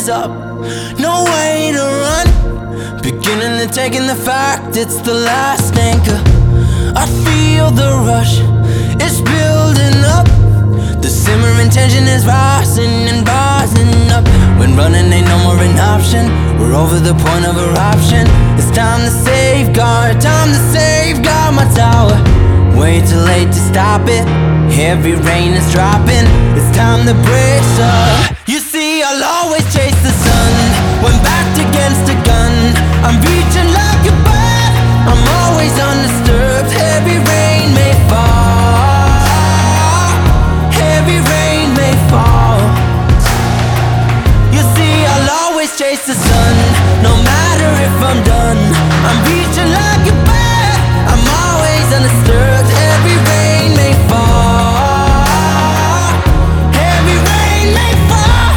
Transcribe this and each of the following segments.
up, no way to run. Beginning to taking the fact it's the last anchor. I feel the rush, it's building up. The simmering tension is rising and rising up. When running ain't no more an option, we're over the point of eruption. It's time to safeguard my tower. Way too late to stop it, heavy rain is dropping. It's time to brace up. You see, I'll always chase the sun when backed against a gun. I'm reaching like a bird, I'm always undisturbed. Heavy rain may fall, heavy rain may fall. You see, I'll always chase the sun, no matter if I'm done. I'm reaching like a bird, I'm always undisturbed. Heavy rain may fall, heavy rain may fall.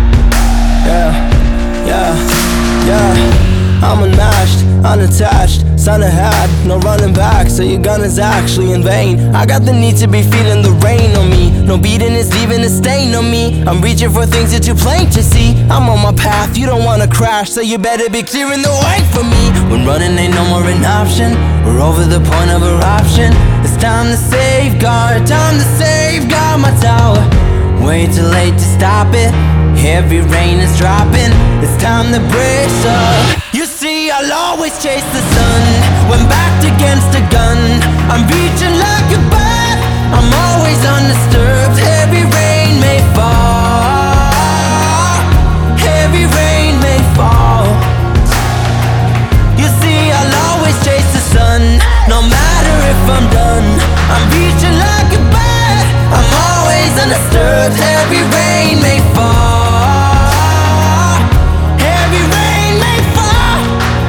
Yeah, I'm unmatched, unattached, sun ahead, no running back. So your gun is actually in vain. I got the need to be feeling the rain on me. No beating is leaving a stain on me. I'm reaching for things that too plain to see. I'm on my path, you don't wanna crash, so you better be clearing the way for me. When running ain't no more an option, we're over the point of eruption. It's time to safeguard my tower. Way too late to stop it, heavy rain is dropping. It's time to brace up. You see, I'll always chase the sun when backed against a gun. I'm reaching like a bird, I'm always undisturbed. Heavy rain may fall, heavy rain may fall. You see, I'll always chase the sun, no matter if I'm done. I'm reaching like a bird, I'm always undisturbed. Heavy rain may fall, heavy rain may fall.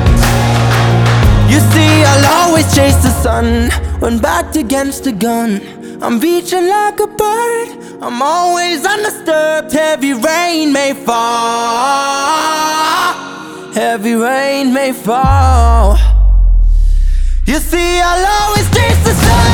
You see, I'll always chase the sun when backed against a gun. I'm reaching like a bird, I'm always undisturbed. Heavy rain may fall, heavy rain may fall. You see, I'll always chase the sun.